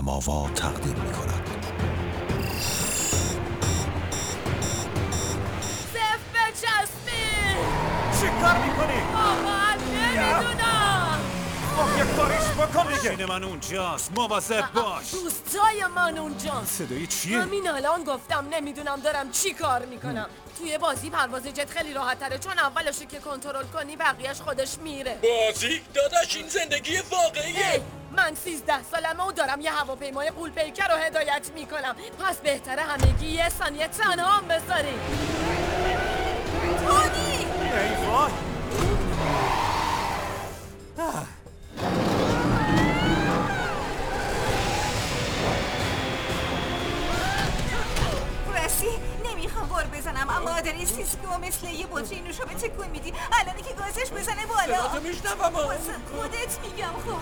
نماوا تقدیم می کند. صف بچسبی. چی کار میکنی؟ آقا نمیدونم. یک کاریش بکن دیگه. ماشین من اونجاست، مواظب باش. دوستای من اونجاست. صدای چیه؟ همین الان گفتم نمیدونم دارم چی کار میکنم. توی بازی پرواز جت خیلی راحت تره، چون اولشو که کنترل کنی بقیهش خودش میره. بازی؟ داداش این زندگی واقعیه. من 13 سالمه و دارم یه هواپیمای غول پیکر رو هدایت میکنم، پس بهتره همگی یه ثانیه تنها هم بذاریم. تونی! ای وای. فرستی نمیخوام بار بزنم، اما داری سیسکو مثل یه بطری نوشابه تکون میدی. الانی که گازش بزنه بالا. صداتو میشنوم. واسه خودت میگم. خب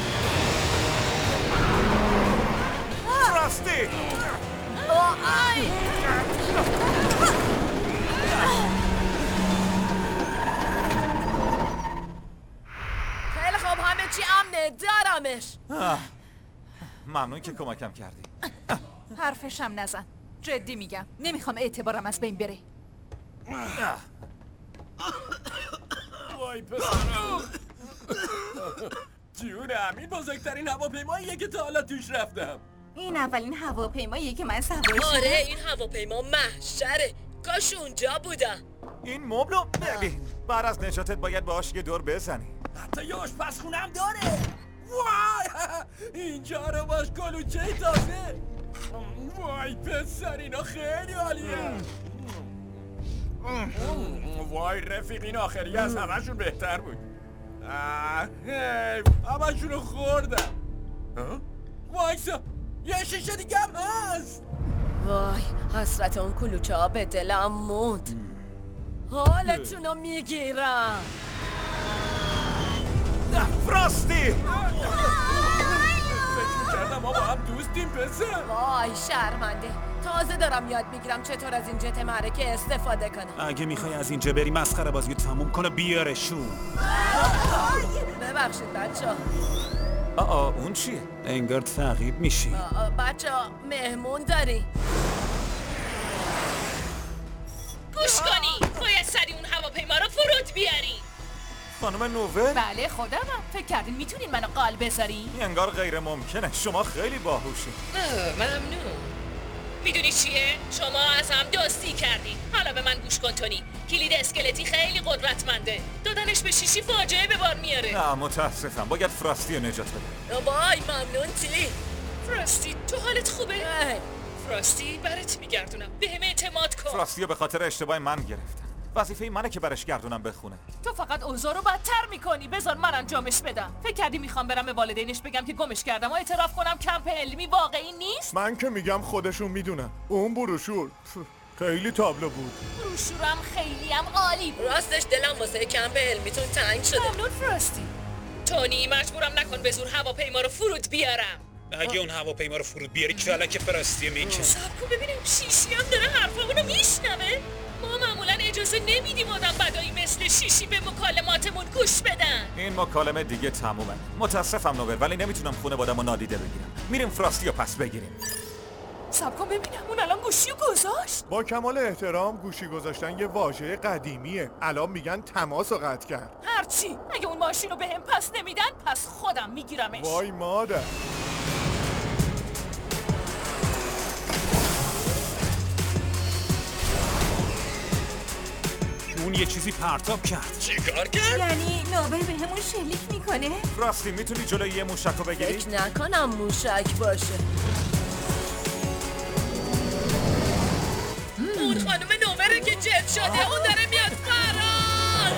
فراستی. آی! خیلی خب همه چی امنه، دارمش. ممنون که کمکم کردی. حرفشم نزن، جدی میگم نمیخوام اعتبارم از بین بره. وای پسرم. جونم این بزرگترین هواپیماییه که تا حالا توش رفتم. این اولین هواپیماییه که من سوارش آره این هواپیما محشره، کاش اونجا بودم. این مبلو ببین، بعد از نجاتت باید باهاش یه دور بزنی. حتی یه آشپزخونه هم داره. وای اینجا رو باش کلوچه تازه. وای پسر اینا خیلی عالیه. وای رفیق این آخری از همشون بهتر بود. همشون رو خوردم. وایسا یه شیشه دیگه هم هست. وای حسرت اون کلوچه ها به دلم موند. حالتونو میگیرم. فراستی. فکر میکردم ما با هم دوستیم پسر. وای شرمنده، تازه دارم یاد میگیرم چطور از این جت معرکه استفاده کنم. اگه میخوای از اینجا بری مسخره بازی تموم کنه بیارشون. ببخشید بچه اون چیه؟ انگار تعقیب میشی. بچه مهمون داری؟ گوش کنی باید سری اون هواپیما رو فرود بیاری. خانم نوور؟ بله خودمم. فکر کردین میتونین منو قال بذارین؟ این انگار غیر ممکنه. شما خیلی باهوشی. ممنون. میدونی چیه؟ شما از هم دوستی کردین. حالا به من گوش کن تونی. کلید اسکلتی خیلی قدرتمنده. دادنش به شیشی فاجعه به بار میاره. نه متاسفم، باید فراستی رو نجات بده. وای ممنون تی. فراستی تو حالت خوبه؟ فراستی برات میگردونم. به هم اعتماد کن. فراستی رو به خاطر اشتباه من گرفتن. وظیفه منه که برش گردونم بخونه. تو فقط اوضاع رو بدتر میکنی. بذار من انجامش بدم. فکر کردی میخوام برم به والدینش بگم که گمش کردم و اعتراف کنم کمپ علمی واقعی نیست؟ من که میگم خودشون میدونن. اون بروشور خیلی تابلو بود. بروشورم خیلی هم عالی بود. راستش دلم واسه کمپ علمیتون تنگ شده. ممنون فراستی. تونی مجبورم نکن به زور هواپیما رو فرود بیارم. اگه اون هواپیما رو فرود بیاری کلک فراستی میکنه. صبر کن ببینم شیشی هم داره حرفامونو میشنوه. ما معمولا اجازه نمیدیم آدم بدایی مثل شیشی به مکالماتمون گوش بدن. این مکالمه دیگه تمومه. متاسفم نوبر، ولی نمیتونم خونه بادمو نادیده بگیرم. میریم فراستی رو پس بگیریم. صبر کن ببینم اون الان گوشیو گذاشت. با کمال احترام گوشی گذاشتن یه واژه قدیمیه. الان میگن تماس رو قطع کرد. هرچی اگه اون ماشین رو بهم پس نمیدن پس خودم میگیرمش. وای مادر. اون یه چیزی پرتاب کرد. چیکار کرد؟ یعنی نوبل بهمون شلیک میکنه؟ فراستی میتونی جلوی یه موشک رو بگیری؟ فکر نکنم موشک باشه. اون خانم نوبره که جت شده اون داره میاد فرار.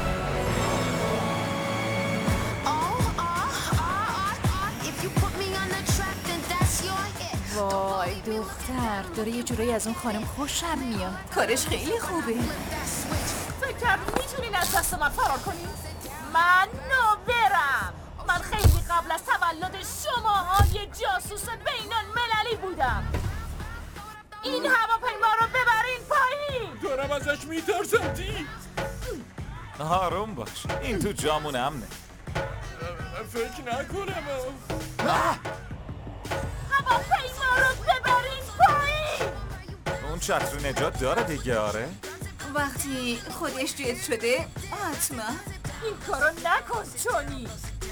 وای دختر داره یه جورایی از اون خانم خوشم میاد. کارش خیلی خوبه. فکر کردی میتونین از دست من فرار کنین؟ من نوبرم. من خیلی قبل از تولد شماها یه جاسوس بین المللی بودم. این هواپیما رو ببرین پایین. دارم ازش میترسم دی. آروم باش، این تو جامون امنه. فکر نکنم. هواپیما رو ببرین پایین. اون چتر نجات داره دیگه. آره وقتی خودش جد شده حتما. این کارو نکن تونی.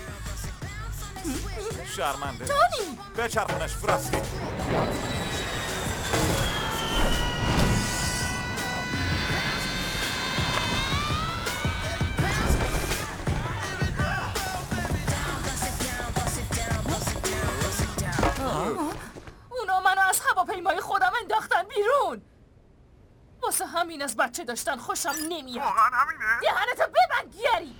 شرمنده. تونی بچرخونش فراستی. اونا منو از هواپیمای خودم انداختن بیرون. واسه همین از بچه داشتن خوشم نمیاد. واقعا همینه؟ دهنتو ببند گری.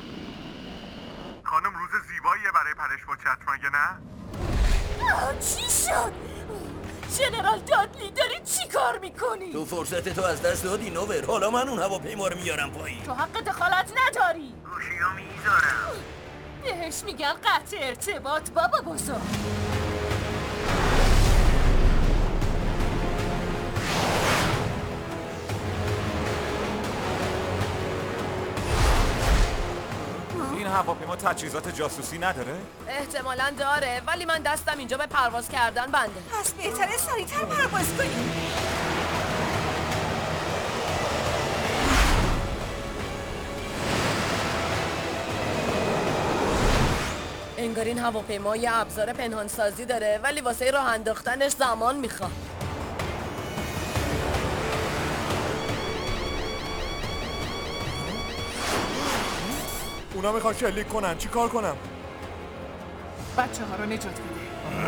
خانم روز زیباییه برای پرش با چتر مگه نه؟ چی شد؟ ژنرال دادلی داری چی کار میکنی؟ تو فرصت تو از دست دادی نوور. حالا من اون هواپیما رو میارم پایین. تو حق دخالت نداری. گوشیو میذارم. بهش میگن قطع ارتباط بابا بزرگ. این هواپیما تجهیزات جاسوسی نداره؟ احتمالاً داره، ولی من دستم اینجا به پرواز کردن بنده. پس بهتره سریعتر پرواز کنیم. انگار این هواپیما یه ابزار پنهانسازی داره، ولی واسه راه انداختنش زمان میخواد. اونا میخوان شلیک کنن، چی کار کنم؟ بچه ها رو نجات بده.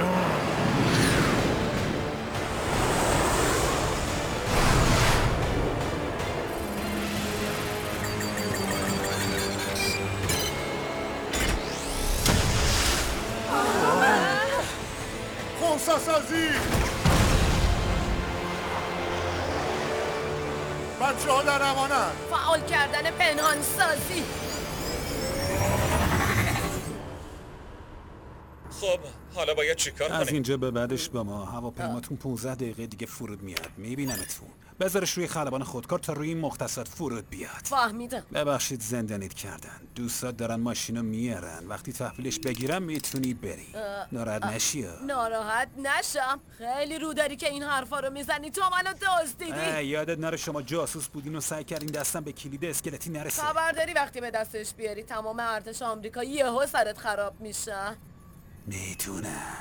خونسا سازی! بچه ها در امانن. فعال کردن پنهانسازی. خب حالا باید چیکار از کنیم؟ اینجا به بعدش با ما. هواپیماتون 15 دقیقه دیگه فرود میاد. میبینمتون. بذارش روی خلبان خودکار تا روی این مختصات فرود بیاد. فهمیدم. ببخشید زندانیت کردن. دوستات دارن ماشینو میارن. وقتی تحویلش بگیرم میتونی بری. ناراحت نشی. ناراحت نشم. خیلی رو داری که این حرفا رو میزنی. تو منو دزدیدی. یادت نره شما جاسوس بودین و سعی کردین دستم به کلید اسکلتی نرسه. خبر داری وقتی به دستش بیاری تمام ارتش آمریکا یهو سرت خراب میشه. میتونم.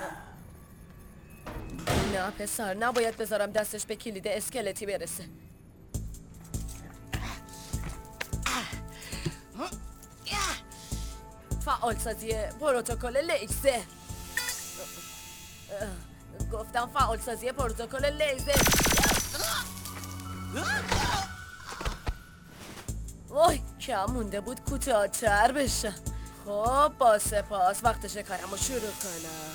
نه پسر، نباید بذارم دستش به کلید اسکلتی برسه. فعالسازی پروتکل لیزر. گفتم فعالسازی پروتکل لیزر. وای کم مونده بود کوتاه‌تر بشه. خب با سپاس، وقت کارمو شروع کنم.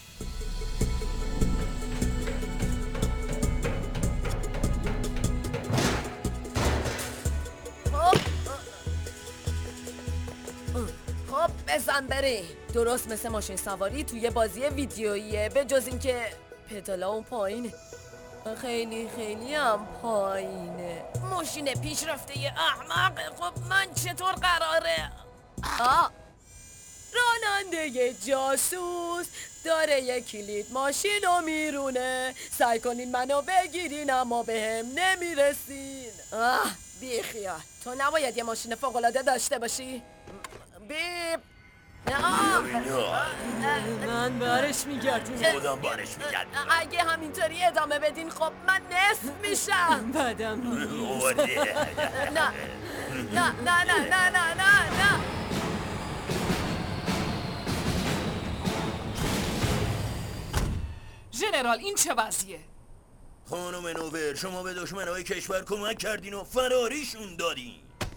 خب بزن بری. درست مثل ماشین سواری توی بازی ویدیوییه، به جز اینکه پدالا اون پایینه. خیلی خیلی هم پایینه. ماشین پیشرفته یه احمق. خب من چطور قراره؟ راننده جاسوس داره یه کلید ماشین رو میرونه. سعی کنین منو بگیرین اما به هم نمیرسین. بیخیال، تو نباید یه ماشین فوق‌العاده داشته باشی؟ بیب. من بارش میگردونم. خودم بارش میگردونم. اگه همینطوری ادامه بدین خب من نصف میشم. بدم نه نه نه نه نه نه نه. ژنرال این چه وضعیه؟ خانم نوور، شما به دشمنای کشور کمک کردین و فراریشون دادین.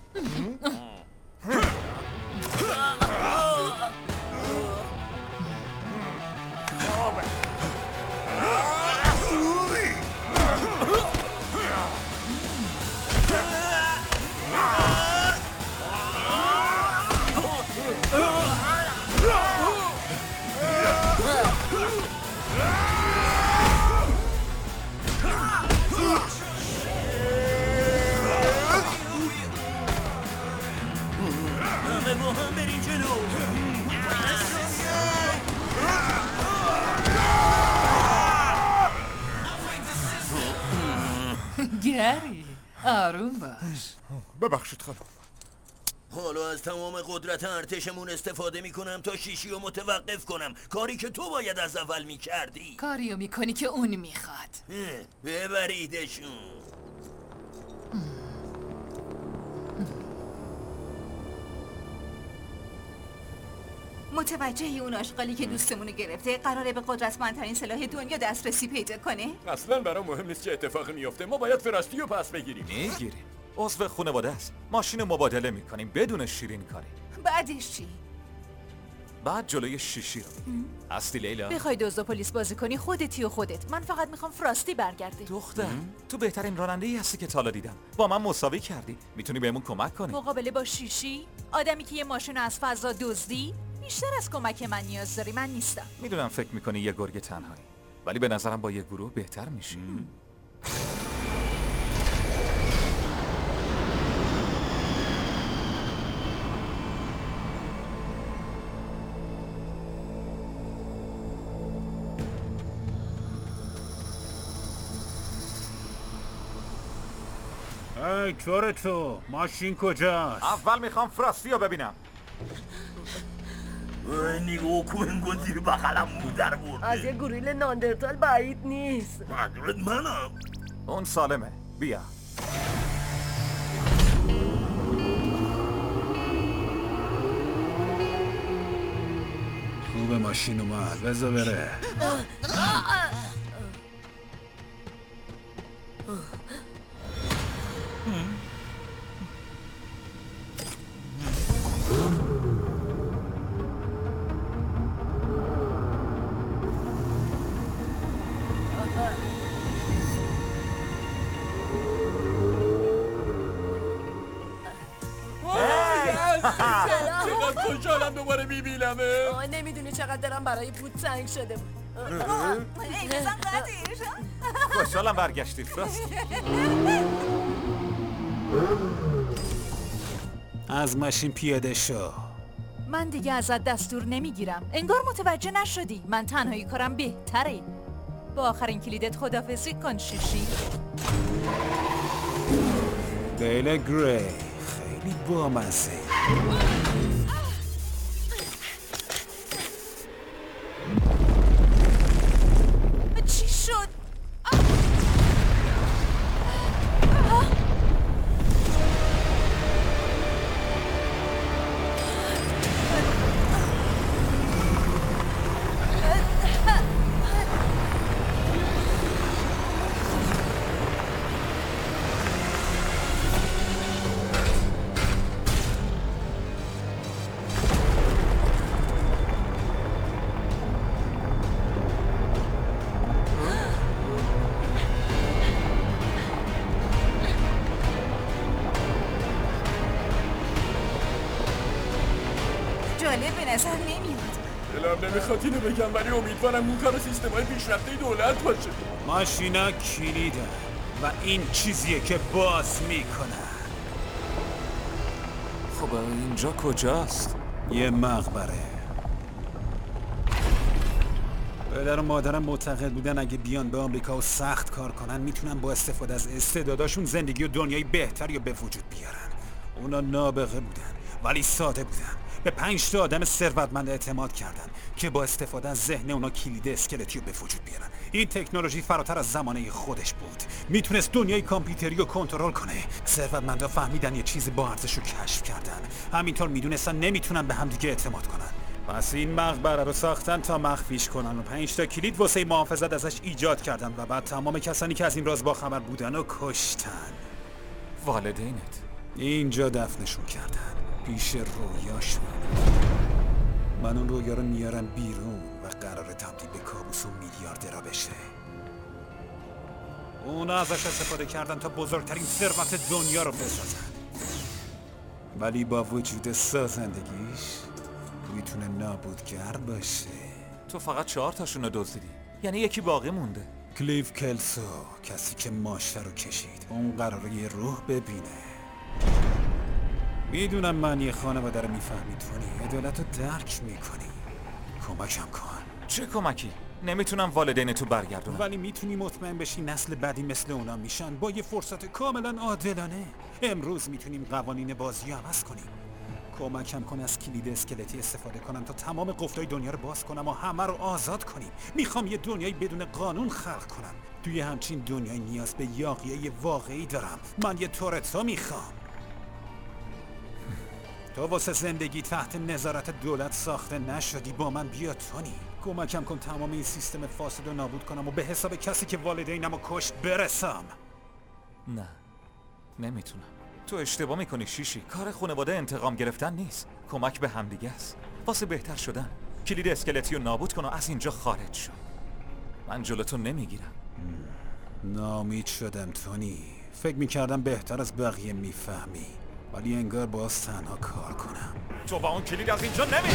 همه با هم برین جلو. گری آروم باش. ببخشید خانم. حالا از تمام قدرت ارتشمون استفاده میکنم تا شیشی رو متوقف کنم، کاری که تو باید از اول میکردی. کاریو میکنی که اون میخواد. ببریدشون. متوجهی اون آشغالی که دوستمونو گرفته قراره به قدرتمندترین سلاح دنیا دسترسی پیدا کنه؟ اصلا برام مهم نیست چه اتفاقی میفته، ما باید فراستی رو پس بگیریم. میگیریم. عضو خانواده است. ماشین رو مبادله میکنیم بدون شیرین کاری. بعدش چی؟ بعد جلوی شیشی رو هستی لیلا؟ بخوای دزد و پلیس بازی کنی خودتی و خودت. من فقط میخوام فراستی برگرده. دختر تو بهترین راننده ای هستی که تا حالا دیدم. با من مساوی کردی. میتونی بهمون کمک کنی؟ مقابله با شیشی؟ آدمی که یه ماشین رو از فضا دزدی؟ بیشتر از کمک من نیاز داری، من نیستم. میدونم فکر میکنی یه گرگ تنهایی، ولی به نظرم با یه گروه بهتر میشی. ای تو ماشین کجاست؟ اول میخوام فراستی رو ببینم. نگاه کن گل زیر بغلم مودر برده. از یه گوریل ناندرتال بعید نیست. منظورت منم. اون سالمه. بیا. خوب ماشین اومد، بذار بره. چقدر خوشحالم دوباره میبینمه. نمیدونی چقدر دارم برای پول تنگ شده بود. ای بزن قدیش. خوشحالم برگشتید فراستی. از ماشین پیاده شو. من دیگه ازت دستور نمیگیرم. انگار متوجه نشدی. من تنهایی کارم بهتره. با آخرین کلیدت خدافظی کن شیشی. دیل گری خیلی بامزه. چی شد؟ جالب به نظر نمیاد. دلم نمیخواد اینو بگم ولی امیدوارم اون کار سیستمای پیشرفته دولت باشه. ماشینا کلیدن و این چیزیه که باز میکنه. خب اینجا کجاست؟ یه مقبره. پدر و مادرم معتقد بودن اگه بیان به آمریکا و سخت کار کنن میتونن با استفاده از استعداداشون زندگی و دنیای بهتری رو به وجود بیارن. اونا نابغه بودن ولی ساده بودن. به 5 تا آدم ثروتمند اعتماد کردن که با استفاده از ذهن اونا کلید اسکلتی رو به وجود بیارن. این تکنولوژی فراتر از زمانه خودش بود. میتونست دنیای کامپیوتری رو کنترل کنه. ثروتمندا فهمیدن یه چیز با ارزش رو کشف کردن. همینطور میدونستن نمیتونن به همدیگه اعتماد کنن. پس این مقبره رو ساختن تا مخفیش کنن و 5 تا کلید واسه محافظت ازش ایجاد کردن و بعد تمام کسانی که از این راز باخبر بودن و کشتن. والدینت اینجا دفنشون کردن پیش رویاشون. من اون رویا رو میارم بیرون و قراره تبدیل به کابوس و میلیاردرها بشه. اونا ازش استفاده کردن تا بزرگترین ثروت دنیا رو بسازن، ولی با وجود سازندگیش میتونه نابودگر باشه. تو فقط 4 تاشون رو دزدیدی، یعنی یکی باقی مونده. کلیف کلسو، کسی که ماشه رو کشید، اون قراره یه روح ببینه. میدونم من یه خانواده رو میفهمی تونی، عدالت رو درک میکنی. کمکم کن. چه کمکی؟ نمیتونم والدین تو برگردونم. ولی میتونی مطمئن بشی نسل بعدی مثل اونا میشن با یه فرصت کاملا عادلانه. امروز میتونیم قوانین بازی رو عوض کنیم. کمکم کن از کلید اسکلتی استفاده کنم تا تمام قفلای دنیا رو باز کنم و همه رو آزاد کنیم. میخوام یه دنیای بدون قانون خلق کنم. توی همچین دنیای نیاز به یاغیه واقعی دارم. من یه تورتو میخوام. تو واسه زندگی تحت نظارت دولت ساخته نشدی، با من بیا تونی. کمکم کن تمام این سیستم فاسد رو نابود کنم و به حساب کسی که والدینمو کشت برسم. نه نمیتونم. تو اشتباه میکنی شیشی. کار خانواده انتقام گرفتن نیست، کمک به همدیگه است واسه بهتر شدن. کلید اسکلتی رو نابود کن و از اینجا خارج شو. من جلوتو نمیگیرم. ناامید شدم تونی. فکر میکردم بهتر از بقیه میفهمی، ولی انگار باز تنها کار کنم. تو با اون کلید از اینجا نمیری.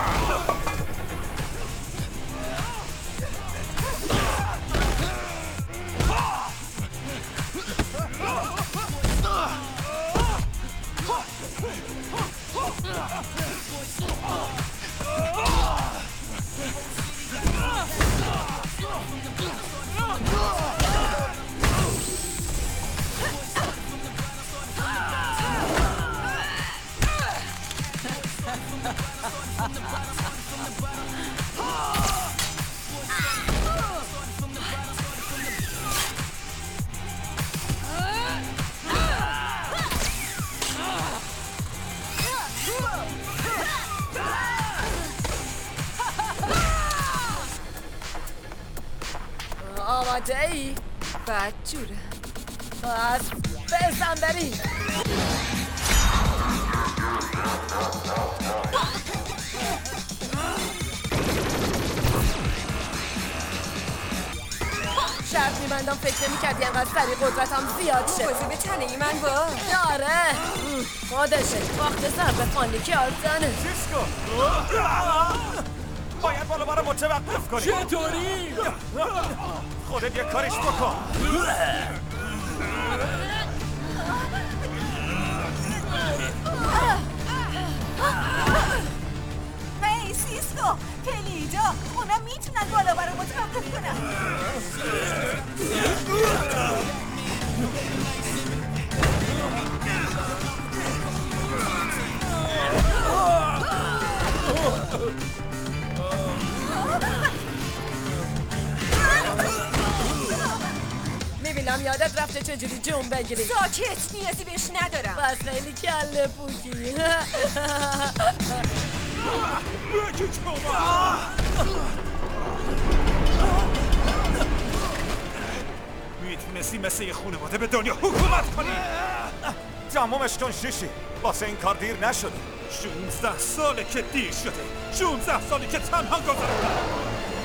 آماده ای؟ بد جوره. پس بزن بریم. شرط میبندم فکر نمی‌کردی انقدر سریع قدرتم زیاد شه. بازی به تنهی من با داره خودشه. وقت ضربه فانیکی آزانه. سیسکو باید بالا برای متوقف کنی. چطوری؟ خودت یه کاریش بکن. هی سیسکو، کلیدا اونا میتونن بالا برای متوقف کنن. میبینم یادت رفته چجوری جون بگیری. ساکت، نیازی بهش ندارم. بس خیلی کله پوکی. میتونستی مثل یه خانواده به دنیا حکومت کنی. تمومش کن شیشی. واسه این کار دیر نشده. 16 ساله که دیر شده. 16 سالی که تنها گذروندم.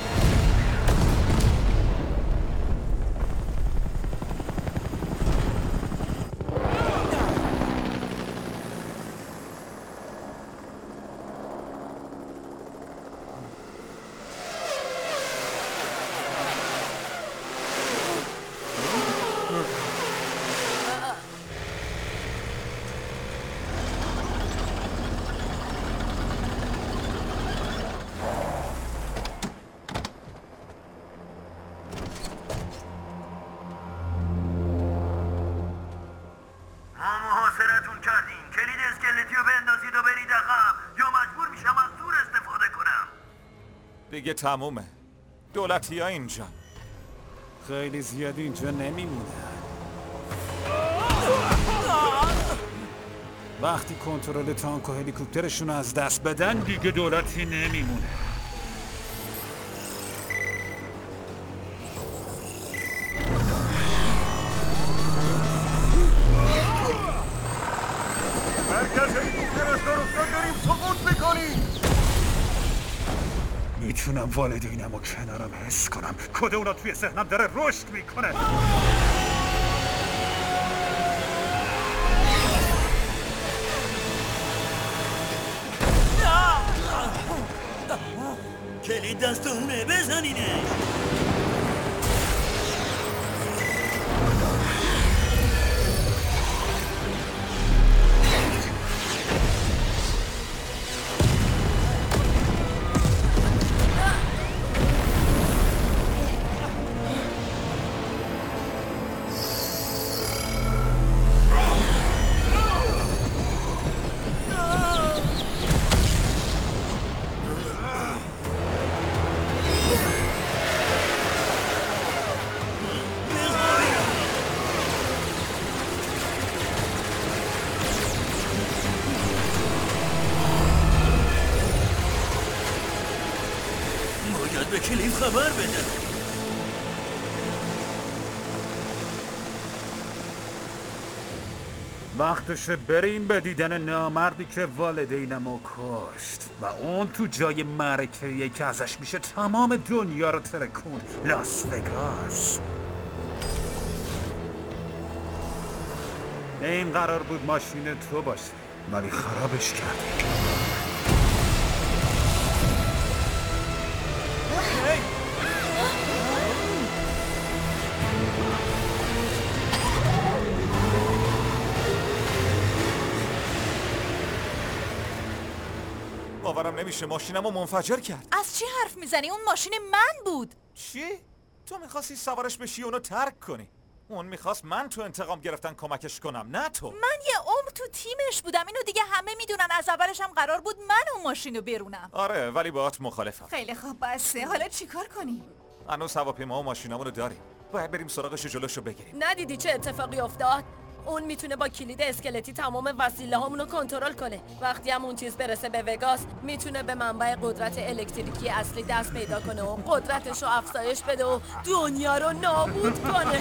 دیگه تمومه. دولتی ها اینجا خیلی زیاد اینجا نمیمونن. وقتی کنترل تانک و هلیکوپترشون از دست بدن دیگه دولتی نمیمونه. مرکز هلیکوپتر رو داریم سقوط میکنیم. میتونم والدینم رو کنارم حس کنم. کد اونا توی ذهنم داره رشد میکنه. کلید دستونه بزنینه. کلیف خبر بده. وقتشه بریم به دیدن نامردی که والدینمو کشت و اون تو جای معرکه‌ای که ازش میشه تمام دنیا رو ترکون. لاس وگاس. این قرار بود ماشین تو باشه ولی خرابش کردی. باورم نمیشه ماشینمو منفجر کرد. از چی حرف میزنی؟ اون ماشین من بود. چی؟ تو میخواستی سوارش بشی اونو ترک کنی. اون میخواست من تو انتقام گرفتن کمکش کنم، نه تو. من یه عمر تو تیمش بودم، اینو دیگه همه میدونن. از اولش هم قرار بود من اون ماشینو برونم. آره ولی باهات مخالفم. خیلی خوب بسه. حالا چیکار کنیم؟ هنوز هواپیما و ماشینامونو داریم. باید بریم سراغش و جلوشو بگیریم. ندیدی چه اتفاقی افتاد؟ اون میتونه با کلید اسکلتی تمام وسیله هامونو کنترل کنه. وقتی هم اون چیز برسه به وگاس میتونه به منبع قدرت الکتریکی اصلی دست پیدا کنه و قدرتش رو افزایش بده و دنیا رو نابود کنه.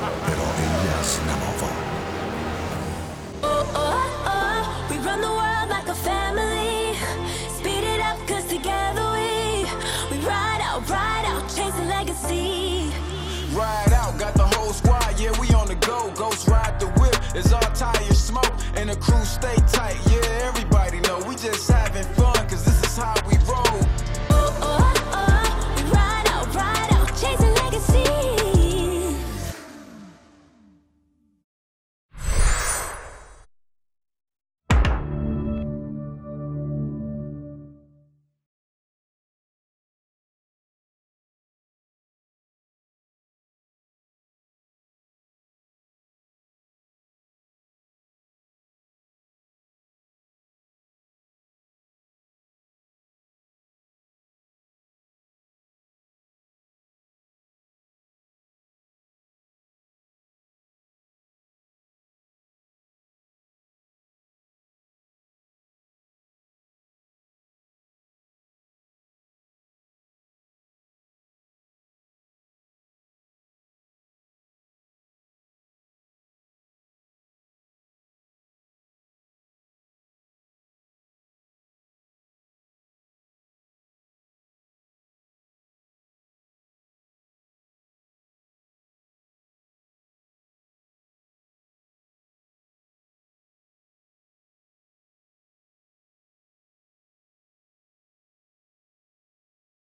Ride out, got the whole squad, yeah, we on the go. Ghost ride the whip, it's all tires smoke, and the crew stay tight, yeah, every